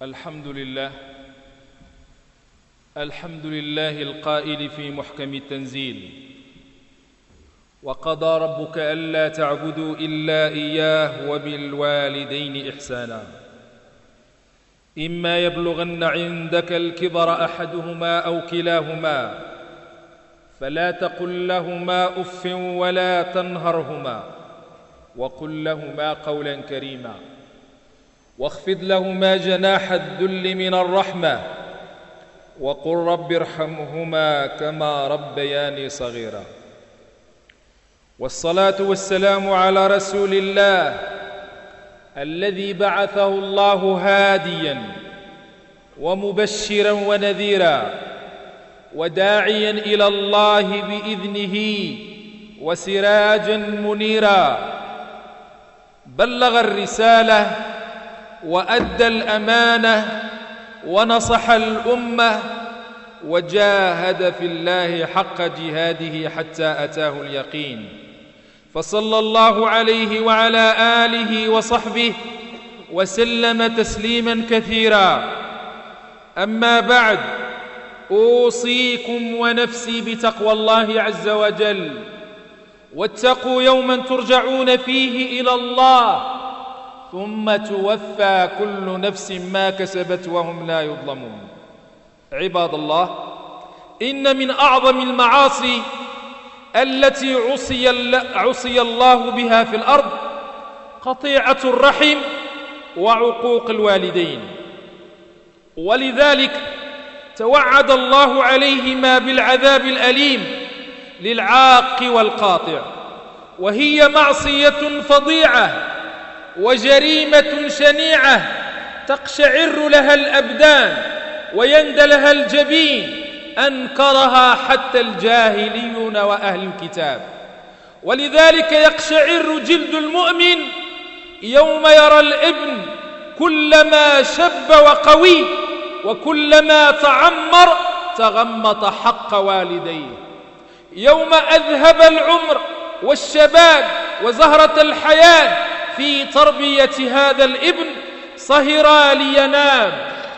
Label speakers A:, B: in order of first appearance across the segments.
A: الحمد لله القائل في محكم التنزيل: وقضى ربك ألا تعبدوا إلا إياه وبالوالدين إحسانا إما يبلغن عندك الكبر أحدهما أو كلاهما فلا تقل لهما أف ولا تنهرهما وقل لهما قولا كريما واخفض لهما جناح الذل من الرحمة وقل رب ارحمهما كما ربياني صغيرا. والصلاة والسلام على رسول الله الذي بعثه الله هاديا ومبشرا ونذيرا وداعيا إلى الله بإذنه وسراجا منيرا، بلغ الرسالة وأدى الأمانة ونصح الأمة وجاهد في الله حق جهاده حتى أتاه اليقين، فصلى الله عليه وعلى آله وصحبه وسلم تسليما كثيرا. أما بعد، أوصيكم ونفسي بتقوى الله عز وجل، واتقوا يوما ترجعون فيه إلى الله ثم توفى كل نفس ما كسبت وهم لا يظلمون. عباد الله، إن من أعظم المعاصي التي عصي الله بها في الأرض قطيعة الرحم وعقوق الوالدين، ولذلك توعد الله عليهما بالعذاب الأليم للعاق والقاطع، وهي معصية فظيعة وجريمة شنيعة تقشعر لها الأبدان ويندى لها الجبين، أنكرها حتى الجاهليون وأهل الكتاب. ولذلك يقشعر جلد المؤمن يوم يرى الابن كلما شب وقوي وكلما تعمر تغمط حق والديه، يوم أذهب العمر والشباب وزهرة الحياة في تربية هذا الابن، صهرا لينام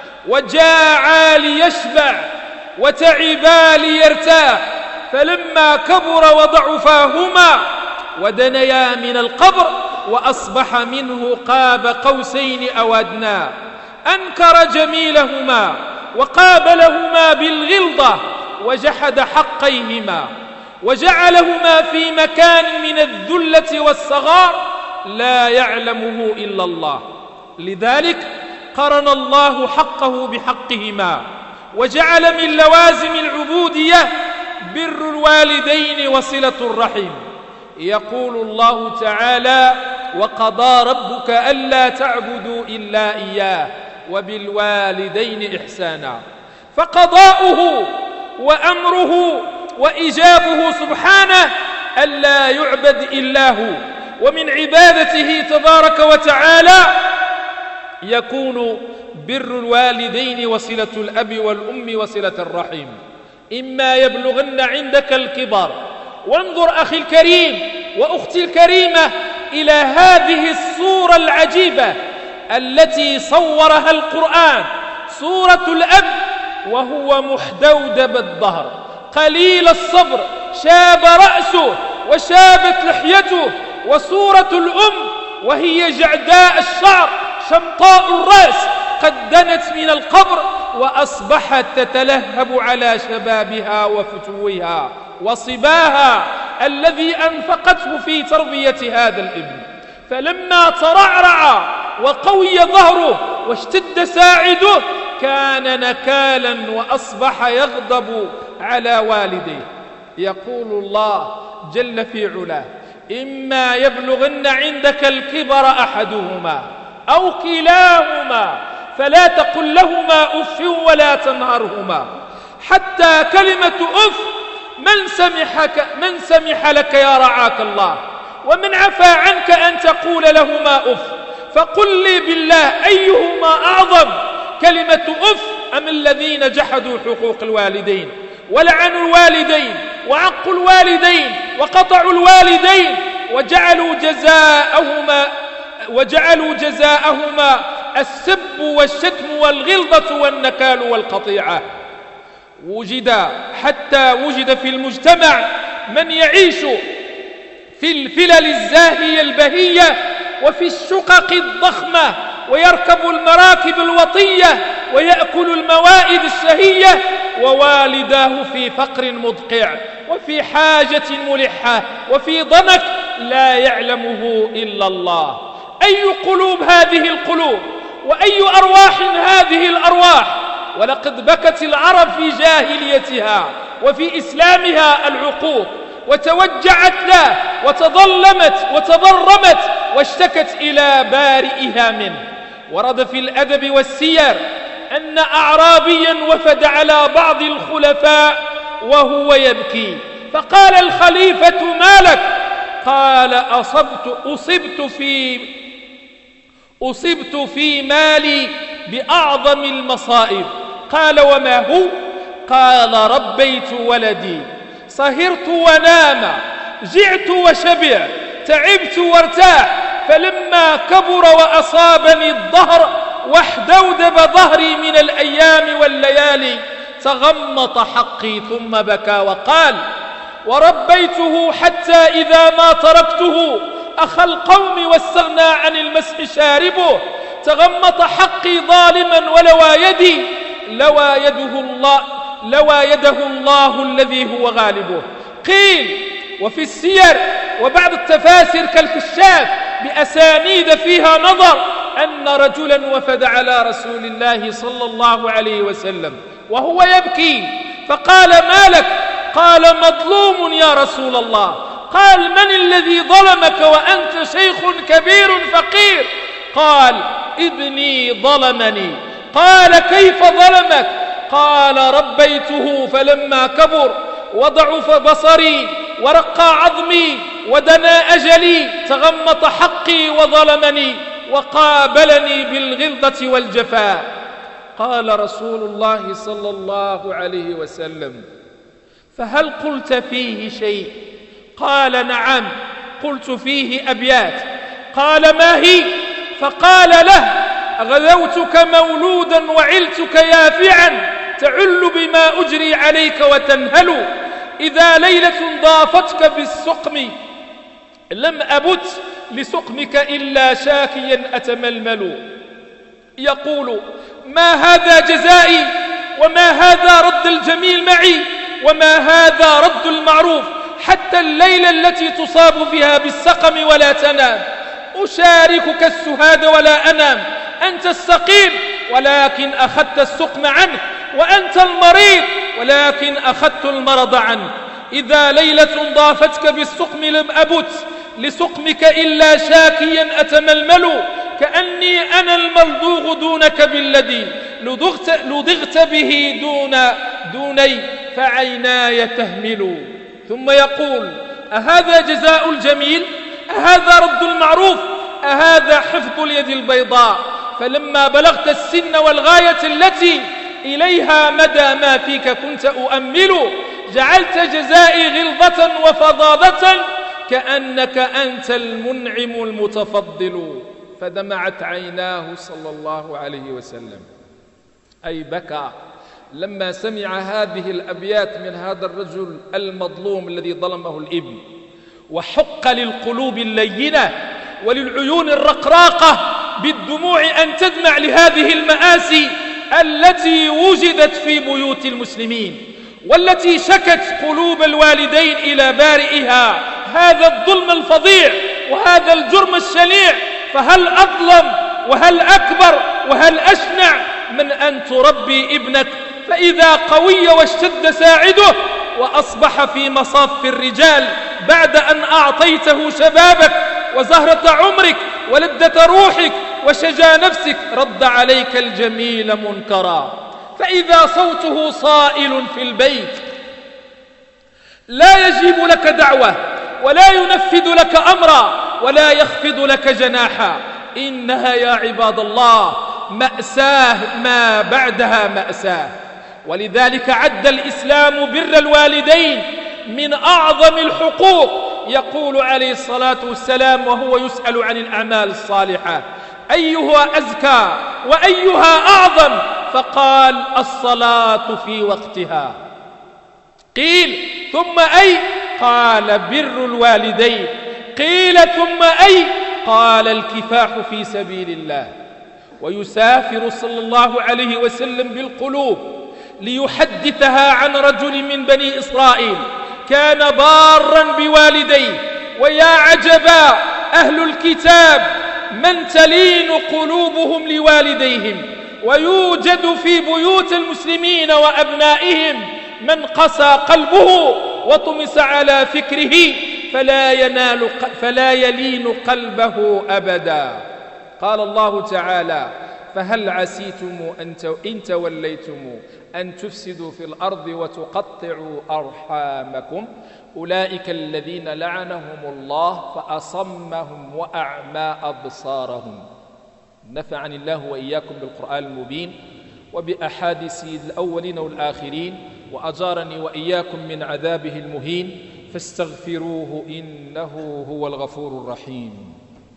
A: وجاعا ليشبع وتعبا ليرتاح، فلما كبر وضعفاهما ودنيا من القبر وأصبح منه قاب قوسين أو أدنى، أنكر جميلهما وقابلهما بالغلظة وجحد حقيهما وجعلهما في مكان من الذلة والصغار لا يعلمه إلا الله. لذلك قرن الله حقه بحقهما وجعل من لوازم العبودية بر الوالدين وصلة الرحم. يقول الله تعالى: وقضى ربك ألا تعبدوا إلا إياه وبالوالدين إحسانا. فقضاؤه وأمره وإجابه سبحانه ألا يعبد إلا هو، ومن عبادته تبارك وتعالى يكون بر الوالدين وصلة الأب والأم وصلة الرحم. إما يبلغن عندك الكبر، وانظر أخي الكريم وأختي الكريمة إلى هذه الصورة العجيبة التي صورها القرآن، صورة الأب وهو محدودب الظهر قليل الصبر، شاب رأسه وشابت لحيته، وصورة الأم وهي جعداء الشعر شمطاء الرأس قد دنت من القبر وأصبحت تتلهب على شبابها وفتوها وصباها الذي أنفقته في تربية هذا الابن. فلما ترعرع وقوي ظهره واشتد ساعده كان نكالا وأصبح يغضب على والديه. يقول الله جل في علاه: إما يبلغن عندك الكبر أحدهما أو كلاهما فلا تقل لهما أف ولا تنهرهما. حتى كلمة أف من سمح لك يا رعاك الله، ومن عفى عنك أن تقول لهما أف. فقل لي بالله أيهما أعظم، كلمة أف أم الذين جحدوا حقوق الوالدين ولعنوا الوالدين وعقوا الوالدين وقطعوا الوالدين وجعلوا جزاءهما السب والشتم والغلظة والنكال والقطيعة. حتى وجد في المجتمع من يعيش في الفلل الزاهية البهية وفي الشقق الضخمة، ويركب المراكب الوطية ويأكل الموائد الشهية، ووالداه في فقر مدقع وفي حاجة ملحة وفي ضنك لا يعلمه إلا الله. أي قلوب هذه القلوب، وأي أرواح هذه الأرواح. ولقد بكت العرب في جاهليتها وفي إسلامها العقوق، وتوجعت له وتظلمت وتضرمت واشتكت إلى بارئها منه. ورد في الأدب والسير أن أعرابيا وفد على بعض الخلفاء وهو يبكي، فقال الخليفة: ما لك؟ قال: أصبت في مالي بأعظم المصائب. قال: وما هو؟ قال: ربيت ولدي، صهرت ونام، جعت وشبع، تعبت وارتاح، فلما كبر وأصابني الظهر واحدودب ظهري من الأيام والليالي تغمط حقي ثم بكى وقال: وربيته حتى إذا ما تركته أخى القوم واستغنى عن المسح شاربه تغمط حقي ظالما لوى يده الله الذي هو غالبه. قيل وفي السير وبعض التفاسير كالكشاف بأسانيد فيها نظر أن رجلا وفد على رسول الله صلى الله عليه وسلم وهو يبكي، فقال: ما لك؟ قال: مظلوم يا رسول الله. قال: من الذي ظلمك وأنت شيخ كبير فقير؟ قال: ابني ظلمني. قال: كيف ظلمك؟ قال: ربيته فلما كبر وضعف بصري ورقى عظمي ودنا أجلي تغمط حقي وظلمني وقابلني بالغلظة والجفاء. قال رسول الله صلى الله عليه وسلم: فهل قلت فيه شيء؟ قال: نعم، قلت فيه أبيات. قال: ما هي؟ فقال له: غذوتك مولودا وعلتك يافعا تعل بما أجري عليك وتنهل، إذا ليلة ضافتك بالسقم لم أبت لسقمك إلا شاكيا أتململ. يقول: ما هذا جزائي، وما هذا رد الجميل معي، وما هذا رد المعروف، حتى الليلة التي تصاب فيها بالسقم ولا تنام. أشاركك السهاد ولا أنام، أنت السقيم ولكن أخذت السقم عنك، وأنت المريض ولكن أخذت المرض عنك. إذا ليلة ضافتك بالسقم لم أبت لسقمك إلا شاكيا أتململ، كأني أنا الملدوغ دونك بالذي لدغت به دوني فعيناي تهمل. ثم يقول: أهذا جزاء الجميل؟ أهذا رد المعروف؟ أهذا حفظ اليد البيضاء؟ فلما بلغت السن والغاية التي إليها مدى ما فيك كنت أؤمل، جعلت جزائي غلظة وفظاظة كأنك أنت المنعم المتفضل. فدمعت عيناه صلى الله عليه وسلم، أي بكى لما سمع هذه الأبيات من هذا الرجل المظلوم الذي ظلمه الابن. وحق للقلوب اللينة وللعيون الرقراقة بالدموع أن تدمع لهذه المآسي التي وجدت في بيوت المسلمين، والتي شكت قلوب الوالدين إلى بارئها هذا الظلم الفظيع وهذا الجرم الشنيع. فهل أظلم وهل أكبر وهل أشنع من أن تربي ابنك فإذا قوي واشتد ساعده وأصبح في مصاف الرجال بعد أن أعطيته شبابك وزهرة عمرك ولذة روحك وشجا نفسك رد عليك الجميل منكرا. فإذا صوته صائل في البيت لا يجيب لك دعوة ولا ينفذ لك أمرا ولا يخفض لك جناحا، إنها يا عباد الله مأساة ما بعدها مأساة. ولذلك عد الإسلام بر الوالدين من أعظم الحقوق. يقول عليه الصلاة والسلام وهو يسأل عن الأعمال الصالحة: أيها أزكى وأيها أعظم؟ فقال الصلاة في وقتها. قيل ثم أي؟ قال بر الوالدين. قيل ثم أي؟ قال الكفاح في سبيل الله. ويسافر صلى الله عليه وسلم بالقلوب ليحدثها عن رجل من بني إسرائيل كان بارا بوالديه. ويا عجبا أهل الكتاب من تلين قلوبهم لوالديهم، ويوجد في بيوت المسلمين وأبنائهم من قسى قلبه وطمس على فكره فلا يلين قلبه أبدا. قال الله تعالى: فهل عسيتم إن توليتم أن تفسدوا في الأرض وتقطعوا أرحامكم أولئك الذين لعنهم الله فأصمهم وأعمى أبصارهم. نفعني الله وإياكم بالقرآن المبين وبأحاديث الأولين والآخرين، وأجارني وإياكم من عذابه المهين، فاستغفروه إنه هو الغفور الرحيم.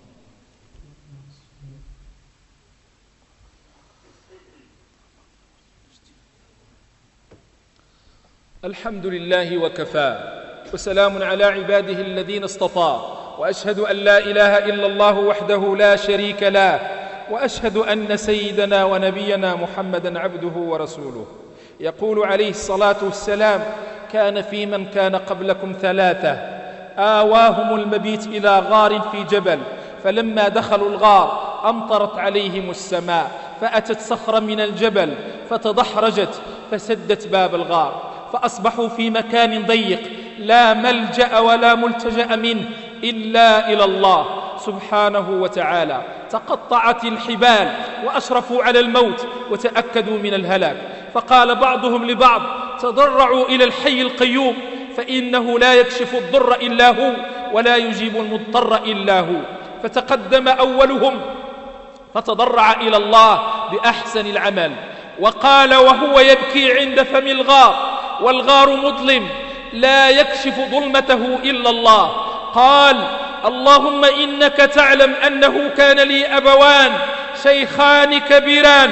A: الحمد لله وكفى، وسلام على عباده الذين اصطفى، وأشهد أن لا إله إلا الله وحده لا شريك له، وأشهد أن سيدنا ونبينا محمدا عبده ورسوله. يقول عليه الصلاة والسلام: كان في من كان قبلكم ثلاثة آواهم المبيت إلى غار في جبل، فلما دخلوا الغار أمطرت عليهم السماء، فأتت صخرة من الجبل فتدحرجت فسدت باب الغار، فأصبحوا في مكان ضيق لا ملجأ ولا ملتجأ منه إلا إلى الله سبحانه وتعالى. تقطعت الحبال وأشرفوا على الموت وتأكدوا من الهلاك، فقال بعضهم لبعض: تضرعوا إلى الحي القيوم فإنه لا يكشف الضر إلا هو ولا يجيب المضطر إلا هو. فتقدم أولهم فتضرع إلى الله بأحسن العمل، وقال وهو يبكي عند فم الغار والغار مظلم لا يكشف ظلمته إلا الله، قال: اللهم إنك تعلم أنه كان لي أبوان شيخان كبيران،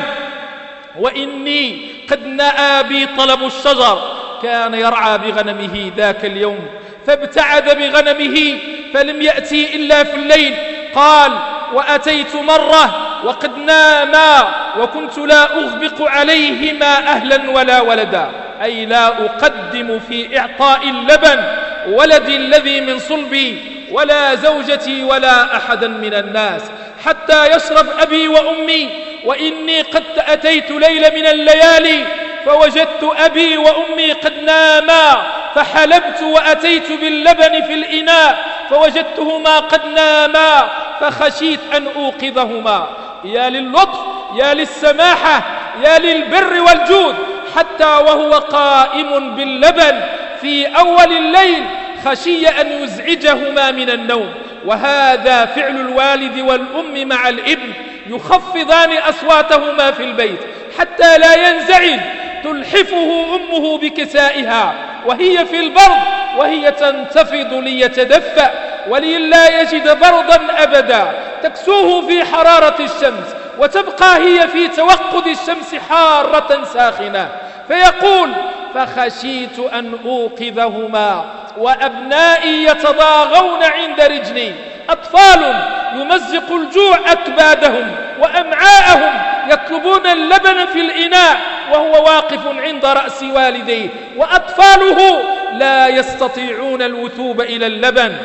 A: وإني قد نأى بي طلب الشجر. كان يرعى بغنمه ذاك اليوم فابتعد بغنمه فلم يأتي إلا في الليل. قال: وأتيت مرة وقد ناما وكنت لا أغبق عليهما أهلا ولا ولدا، أي لا أقدم في إعطاء اللبن ولدي الذي من صلبي ولا زوجتي ولا أحدا من الناس حتى يشرب أبي وأمي. وإني قد أتيت ليلة من الليالي فوجدت أبي وأمي قد ناما، فحلبت وأتيت باللبن في الإناء فوجدتهما قد ناما، فخشيت أن أوقظهما. يا للطف، يا للسماحة، يا للبر والجود، حتى وهو قائم باللبن في أول الليل خشي أن يزعجهما من النوم. وهذا فعل الوالد والأم مع الابن، يخفضان أصواتهما في البيت حتى لا ينزعج. تلحفه أمه بكسائها وهي في البرد وهي تنتفض ليتدفأ ولئلا يجد بردا أبدا، تكسوه في حرارة الشمس وتبقى هي في توقد الشمس حارة ساخنة، فيقول: فخشيت أن أوقظهما وأبنائي يتضاغون عند رجلي. أطفال يمزق الجوع أكبادهم وأمعاءهم يطلبون اللبن في الإناء وهو واقف عند رأس والديه، وأطفاله لا يستطيعون الوثوب إلى اللبن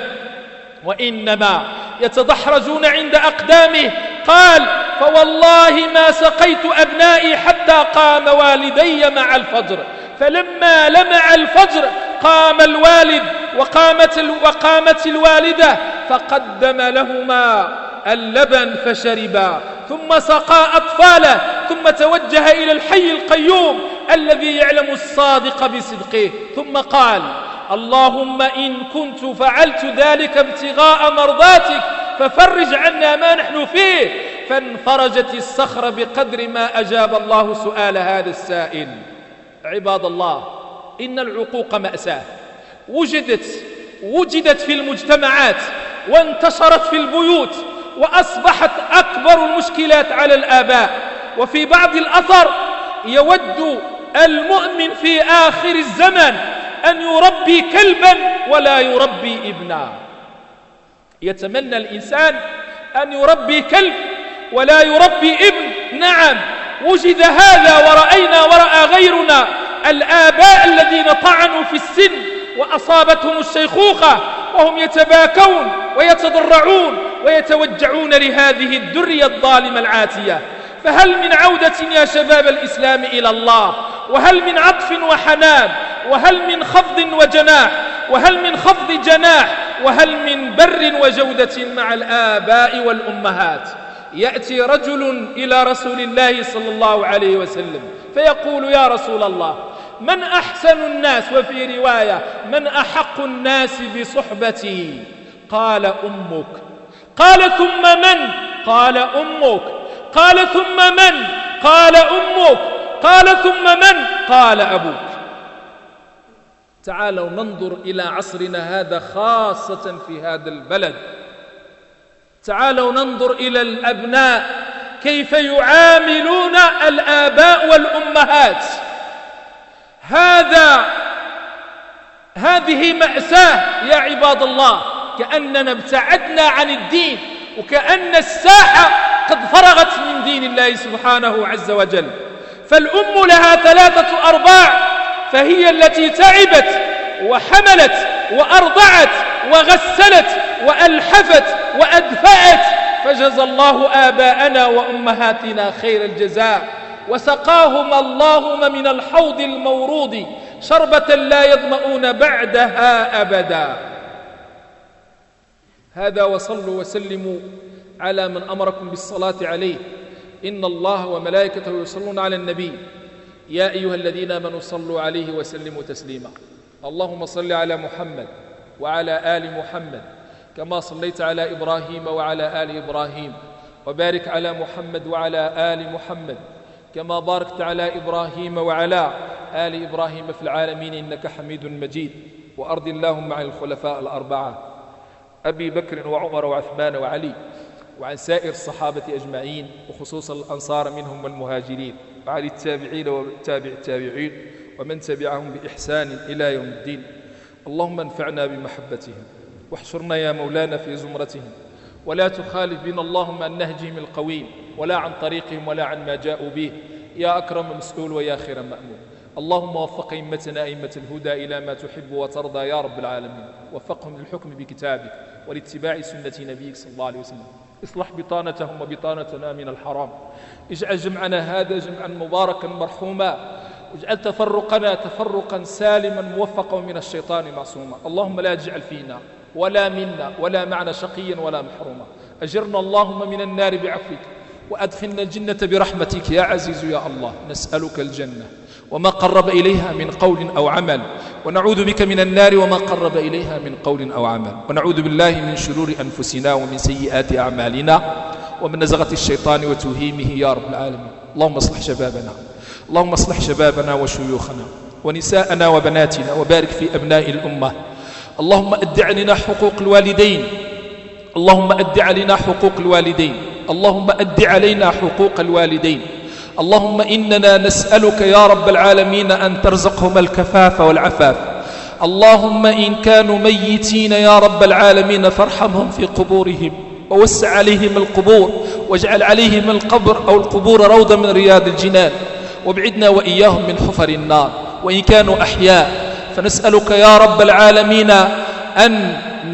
A: وإنما يتدحرجون عند أقدامه. قال: فوالله ما سقيت أبنائي حتى قام والدي مع الفجر، فلما لمع الفجر قام الوالد وقامت الوالدة فقدم لهما اللبن فشربا، ثم سقى أطفاله، ثم توجه إلى الحي القيوم الذي يعلم الصادق بصدقه، ثم قال: اللهم إن كنت فعلت ذلك ابتغاء مرضاتك ففرج عنا ما نحن فيه. فانفرجت الصخرة بقدر ما أجاب الله سؤال هذا السائل. عباد الله، إن العقوق مأساة وجدت في المجتمعات وانتشرت في البيوت وأصبحت أكبر المشكلات على الآباء. وفي بعض الأثر يود المؤمن في آخر الزمن أن يربي كلبا ولا يربي ابنا. يتمنى الإنسان أن يربي كلب ولا يربي ابن. نعم، وجد هذا ورأينا ورأى غيرنا الآباء الذين طعنوا في السن وأصابتهم الشيخوخة وهم يتباكون ويتضرعون ويتوجعون لهذه الدرية الظالمة العاتية. فهل من عودة يا شباب الإسلام إلى الله؟ وهل من عطف وحنان؟ وهل من خفض وجناح؟ وهل من خفض جناح؟ وهل من بر وجودة مع الآباء والأمهات؟ يأتي رجل إلى رسول الله صلى الله عليه وسلم فيقول: يا رسول الله، من أحسن الناس؟ وفي رواية: من أحق الناس بصحبتي؟ قال: أمك. قال: ثم من؟ قال: أمك. قال: ثم من؟ قال: أمك. قال: ثم من؟ قال: أبوك. تعالوا ننظر إلى عصرنا هذا خاصة في هذا البلد. تعالوا ننظر إلى الأبناء كيف يعاملون الآباء والأمهات. هذه مأساة يا عباد الله. كأننا ابتعدنا عن الدين، وكأن الساحة قد فرغت من دين الله سبحانه عز وجل. فالأم لها 3 أرباع، فهي التي تعبت وحملت وأرضعت وغسلت وألحفت وأدفأت. فجزى الله آباءنا وأمهاتنا خير الجزاء، وسقاهم اللهم من الحوض المورود شربة لا يظمؤون بعدها أبدا. هذا، وصلوا وسلموا على من أمركم بالصلاة عليه. إن الله وملائكته يصلون على النبي يا أيها الذين آمنوا صلوا عليه وسلموا تسليما. اللهم صل على محمد وعلى آل محمد كما صليت على إبراهيم وعلى آل إبراهيم، وبارك على محمد وعلى آل محمد كما باركت على إبراهيم وعلى آل إبراهيم في العالمين إنك حميد مجيد. وأرض اللهم عن الخلفاء الأربعة أبي بكر وعمر وعثمان وعلي، وعن سائر الصحابة أجمعين، وخصوصا الأنصار منهم والمهاجرين، وعن التابعين وتابع التابعين ومن تبعهم بإحسان إلى يوم الدين. اللهم انفعنا بمحبتهم، واحشرنا يا مولانا في زمرتهم، ولا تخالف بنا اللهم عن نهجهم القويم، ولا عن طريقهم، ولا عن ما جاءوا به، يا أكرم مسؤول ويا خير مأمون. اللهم وفق أئمتنا أئمة الهدى إلى ما تحب وترضى يا رب العالمين، وفقهم للحكم بكتابك ولاتباع سنة نبيك صلى الله عليه وسلم. اصلح بطانتهم وبطانتنا من الحرام. اجعل جمعنا هذا جمعا مباركا مرحوما، واجعل تفرقنا تفرقا سالما موفقا من الشيطان معصوما. اللهم لا تجعل فينا ولا منا ولا معنا شقيا ولا محروما. أجرنا اللهم من النار بعفوك، وأدخلنا الجنة برحمتك يا عزيز يا الله. نسألك الجنة وما قرب إليها من قول أو عمل، ونعوذ بك من النار وما قرب إليها من قول أو عمل، ونعوذ بالله من شرور أنفسنا ومن سيئات أعمالنا ومن نزغة الشيطان وتوهيمه يا رب العالمين. اللهم اصلح شبابنا، اللهم اصلح شبابنا وشيوخنا ونساءنا وبناتنا، وبارك في أبناء الأمة. اللهم أد علينا حقوق الوالدين، اللهم أد علينا حقوق الوالدين، اللهم أد علينا حقوق الوالدين. اللهم إننا نسألك يا رب العالمين أن ترزقهم الكفاف والعفاف. اللهم إن كانوا ميتين يا رب العالمين فارحمهم في قبورهم، ووسع عليهم القبور، واجعل عليهم القبر أو القبور روضة من رياض الجنان، وابعدنا وإياهم من حفر النار. وإن كانوا أحياء فنسألك يا رب العالمين أن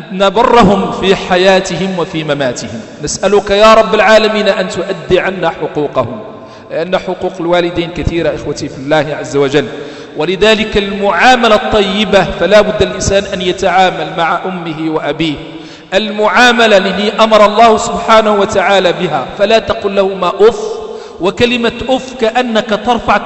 A: نبرهم في حياتهم وفي مماتهم. نسألك يا رب العالمين أن تؤدي عنا حقوقهم، لأن حقوق الوالدين كثيرة إخوتي في الله عز وجل، ولذلك المعاملة الطيبة فلا بد الإنسان أن يتعامل مع أمه وأبيه المعاملة التي أمر الله سبحانه وتعالى بها. فلا تقل لهما أف، وكلمة أف كأنك ترفع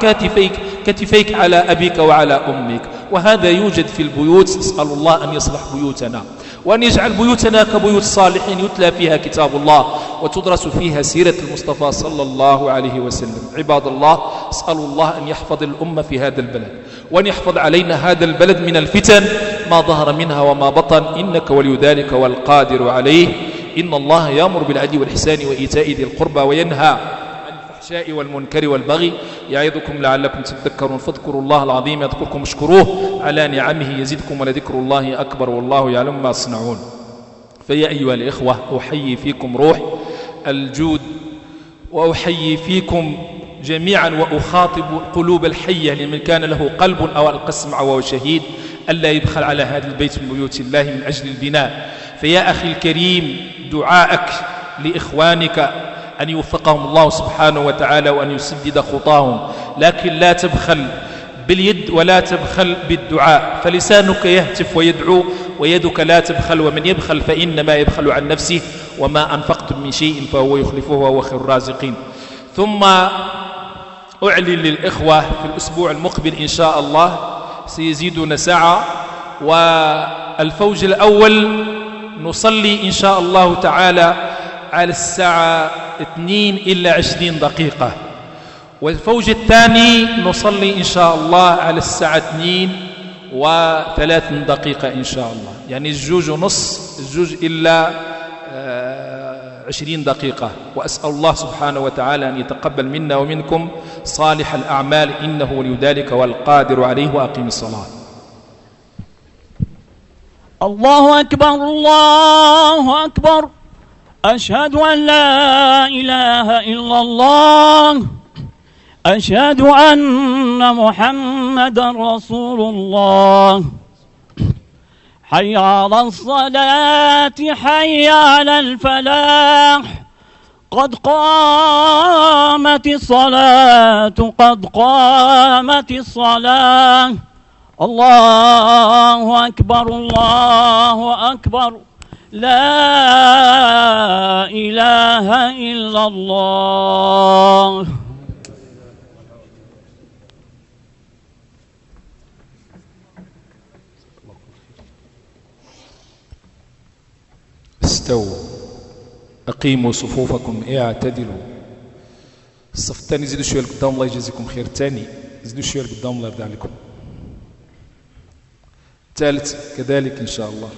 A: كتفيك على أبيك وعلى أمك، وهذا يوجد في البيوت. نسأل الله أن يصلح بيوتنا، وأن يجعل بيوتنا كبيوت الصالحين يتلى فيها كتاب الله وتدرس فيها سيرة المصطفى صلى الله عليه وسلم. عباد الله، اسأل الله أن يحفظ الأمة في هذا البلد، وأن يحفظ علينا هذا البلد من الفتن ما ظهر منها وما بطن، إنك ولي ذلك والقادر عليه. إن الله يأمر بالعدل والإحسان وإيتاء ذي القربى وينهى عن الفحشاء والمنكر والبغي يعظكم لعلكم تذكرون فاذكروا الله العظيم يذكركم واشكروه على نعمه يزدكم ولذكر الله أكبر والله يعلم ما تصنعون. فيا أيها الإخوة أحيي فيكم روح الجود وأحيي فيكم جميعا وأخاطب القلوب الحية لمن كان له قلب أو ألقى السمع وهو شهيد ألا يبخل على هذا البيت من بيوت الله من أجل البناء. فيا أخي الكريم دعاءك لإخوانك أن يوفقهم الله سبحانه وتعالى وأن يسدد خطاهم، لكن لا تبخل باليد ولا تبخل بالدعاء، فلسانك يهتف ويدعو ويدك لا تبخل، ومن يبخل فإنما يبخل عن نفسه وما أنفقتم من شيء فهو يخلفه وهو خير الرازقين. ثم أعلن للإخوة في الأسبوع المقبل إن شاء الله سيزيدنا ساعة، والفوج الأول نصلي إن شاء الله تعالى على الساعة 2 إلا 20 دقيقة، والفوج الثاني نصلي إن شاء الله على الساعة 2 و3 دقيقة إن شاء الله، يعني الجوج ونص الجوج إلا 20 دقيقة. وأسأل الله سبحانه وتعالى أن يتقبل منا ومنكم صالح الأعمال إنه ولي ذلك والقادر عليه. وأقيم الصلاة.
B: الله أكبر الله أكبر، أشهد أن لا إله إلا الله، أشهد أن محمدا رسول الله. حي على الصلاة حي على الفلاح، قد قامت الصلاة قد قامت الصلاة. الله أكبر الله أكبر، لا إله إلا الله.
A: استووا أقيموا صفوفكم اعتدلوا. الصف الثاني زيدوا شوية لقدام الله يجزيكم خير. الثاني زيدوا شوية لقدام الله يرضى عليكم. الثالث كذلك إن شاء الله.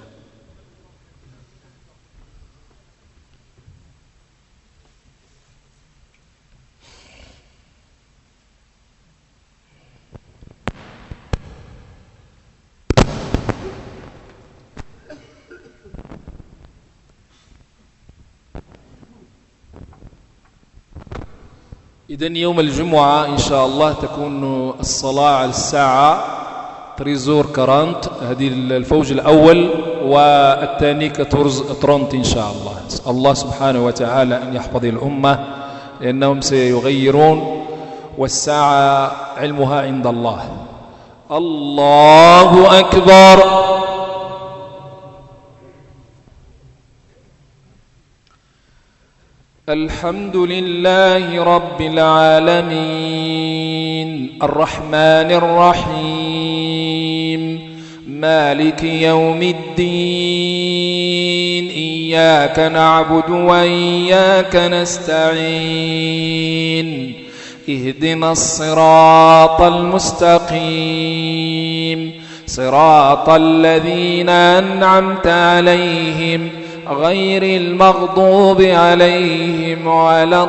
A: إذن يوم الجمعة إن شاء الله تكون الصلاة على الساعة 13:40، هذه الفوج الأول، والثاني 14:30 إن شاء الله. أسأل الله سبحانه وتعالى أن يحفظ الأمة لأنهم سيغيرون، والساعة علمها عند الله. الله أكبر. الحمد لله رب العالمين الرحمن الرحيم مالك يوم الدين إياك نعبد وإياك نستعين اهدنا الصراط المستقيم صراط الذين أنعمت عليهم غير المغضوب عليهم ولا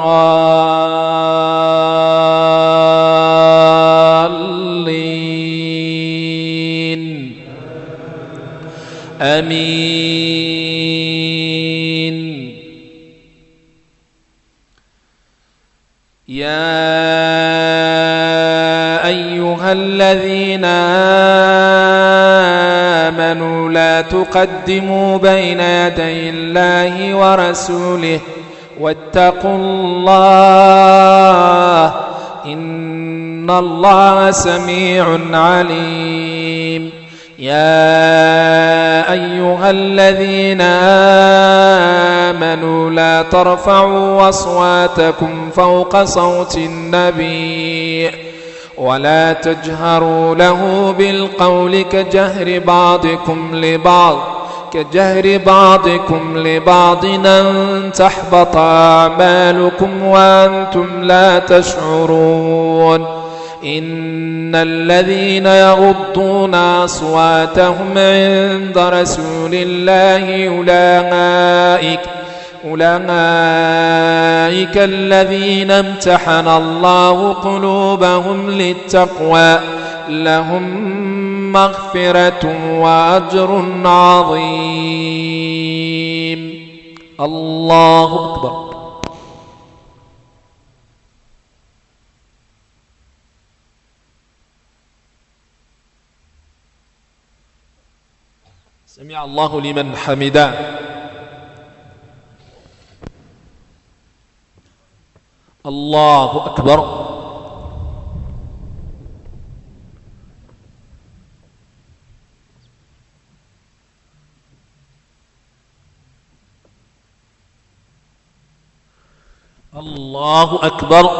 A: الضالين آمين. يا أيها الذين آمنوا لا تقدموا بين يدي الله ورسوله واتقوا الله إن الله سميع عليم. يا أيها الذين آمنوا لا ترفعوا أصواتكم فوق صوت النبي ولا تجهروا له بالقول كجهر بعضكم لبعض أن تحبط أعمالكم وأنتم لا تشعرون.
C: إن الذين يغضون أصواتهم عند رسول الله أولئك الذين امتحن الله قلوبهم للتقوى لهم مغفرة وأجر عظيم. الله أكبر. سمع الله لمن حمده. الله أكبر. الله أكبر.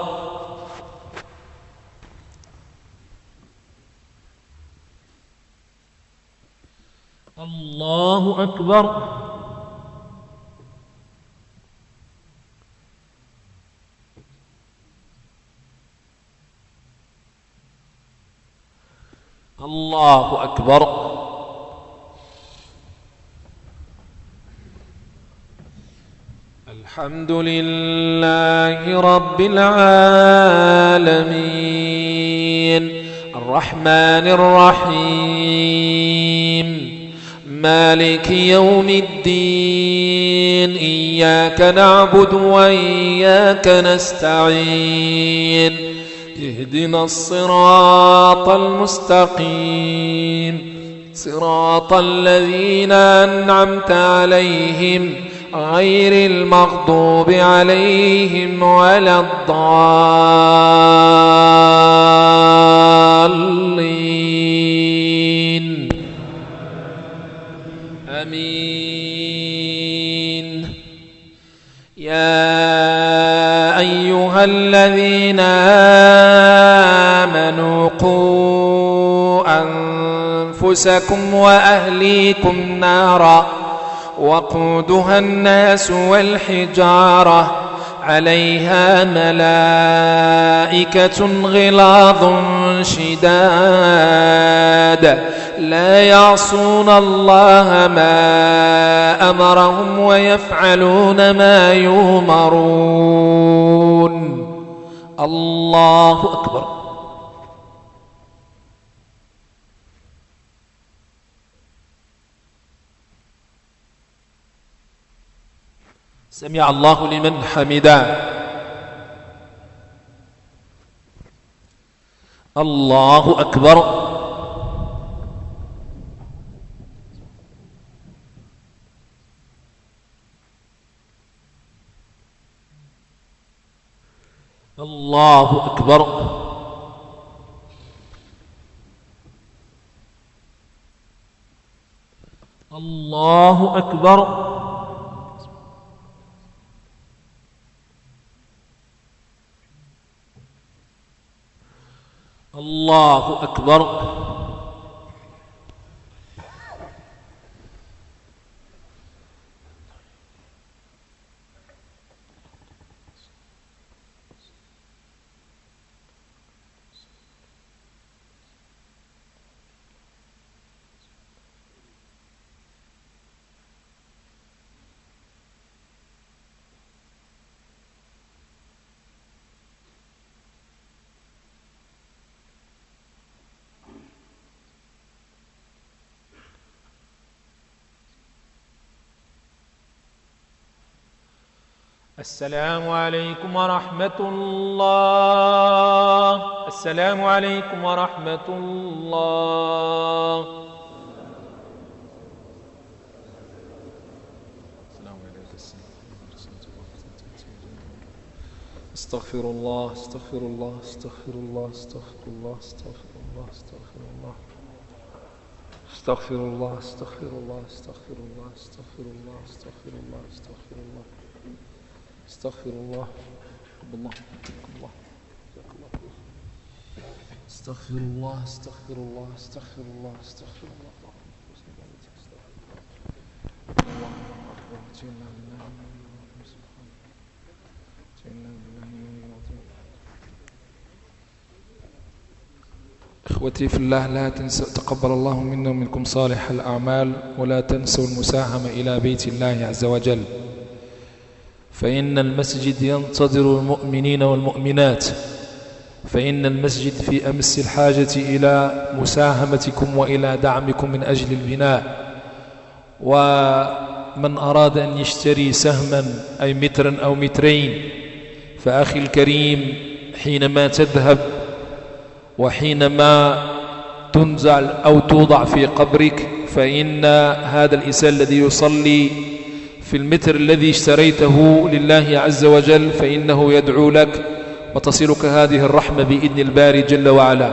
C: الله أكبر. الله أكبر. الحمد لله رب العالمين الرحمن الرحيم مالك يوم الدين إياك نعبد وإياك نستعين اهدنا الصراط المستقيم صراط الذين أنعمت عليهم غير المغضوب عليهم ولا الضالين آمين. يا أيها الذين آمنوا قوا أنفسكم وأهليكم نارا وقودها الناس والحجارة عليها ملائكة غلاظ شداد لا يعصون الله ما أمرهم ويفعلون ما يؤمرون. الله أكبر. سمع الله لمن حمده. الله أكبر. الله أكبر. الله أكبر. الله أكبر. السلام عليكم ورحمة الله. السلام عليكم ورحمة الله. استغفر الله استغفر الله استغفر الله استغفر الله استغفر الله استغفر الله استغفر الله استغفر الله استغفر الله استغفر الله استغفر الله استغفر الله استغفر الله الله الله استغفر الله استغفر الله استغفر الله استغفر الله إخوتي في الله، لا تنسوا، تقبل الله منا ومنكم صالح الأعمال، ولا تنسوا المساهمة إلى بيت الله عز وجل، فإن المسجد ينتظر المؤمنين والمؤمنات، فإن المسجد في أمس الحاجة إلى مساهمتكم وإلى دعمكم من أجل البناء. ومن أراد أن يشتري سهما أي مترا أو مترين، فأخي الكريم حينما تذهب وحينما تنزع أو توضع في قبرك، فإن هذا الإنسان الذي يصلي في المتر الذي اشتريته لله عز وجل فإنه يدعو لك وتصلك هذه الرحمة بإذن الباري جل وعلا،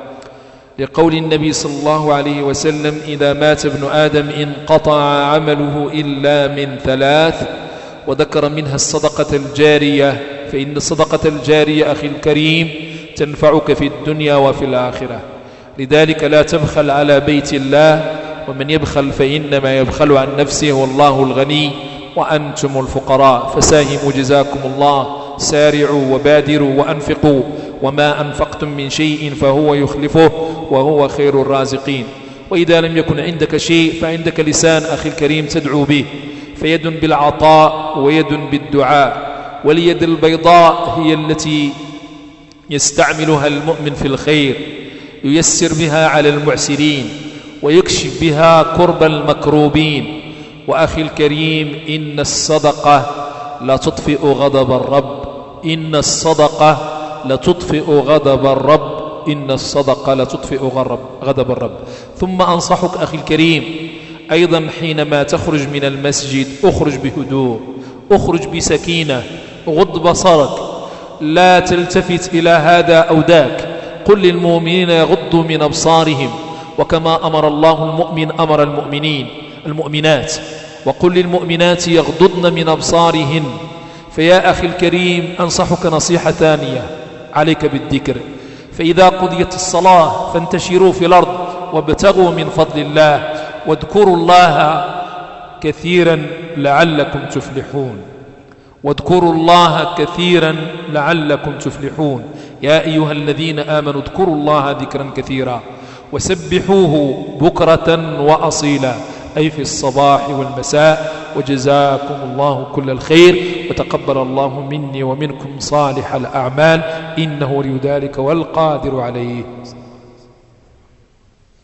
C: لقول النبي صلى الله عليه وسلم: إذا مات ابن آدم انقطع عمله إلا من ثلاث، وذكر منها الصدقة الجارية، فإن الصدقة الجارية أخي الكريم تنفعك في الدنيا وفي الآخرة. لذلك لا تبخل على بيت الله، ومن يبخل فإنما يبخل عن نفسه والله الغني وأنتم الفقراء. فساهموا جزاكم الله، سارعوا وبادروا وأنفقوا، وما أنفقتم من شيء فهو يخلفه وهو خير الرازقين. وإذا لم يكن عندك شيء فعندك لسان أخي الكريم تدعو به، فيد بالعطاء ويد بالدعاء، واليد البيضاء هي التي يستعملها المؤمن في الخير، ييسر بها على المعسرين ويكشف بها كرب المكروبين. وأخي الكريم، إن الصدقة لا تطفئ غضب الرب، إن الصدقة لتطفئ غضب الرب، إن الصدقة لتطفئ غضب الرب. ثم أنصحك أخي الكريم أيضا حينما تخرج من المسجد، أخرج بهدوء، أخرج بسكينة، غض بصرك، لا تلتفت إلى هذا أو ذاك. قل للمؤمنين يغضوا من أبصارهم، وكما أمر الله المؤمن أمر المؤمنات، وقل للمؤمنات يغضضن من أبصارهن. فيا أخي الكريم أنصحك نصيحة ثانية، عليك بالذكر، فإذا قضيت الصلاة فانتشروا في الأرض وابتغوا من فضل الله، واذكروا الله كثيرا لعلكم تفلحون، واذكروا الله كثيرا لعلكم تفلحون. يا أيها الذين آمنوا اذكروا الله ذكرا كثيرا وسبحوه بكرة وأصيلا، أي في الصباح والمساء. وجزاكم الله كل الخير، وتقبل الله مني ومنكم صالح الأعمال، إنه ولي ذلك والقادر عليه.